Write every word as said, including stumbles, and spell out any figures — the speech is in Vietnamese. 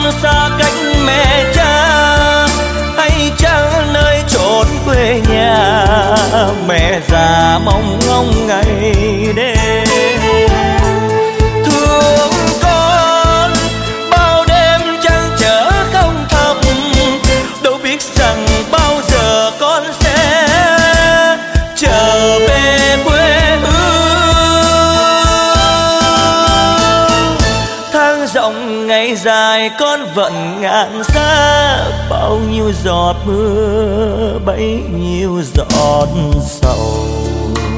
xa cách mẹ cha, hay chăng nơi chốn quê nhà mẹ già mong ngóng ngày đêm. Thương con bao đêm trăng trở không thầm, đâu biết rằng bao giờ con sẽ trở về quê hương. Tháng rộng ngày dài con vẫn ngàn xa, bao nhiêu giọt mưa bấy nhiêu giọt sầu.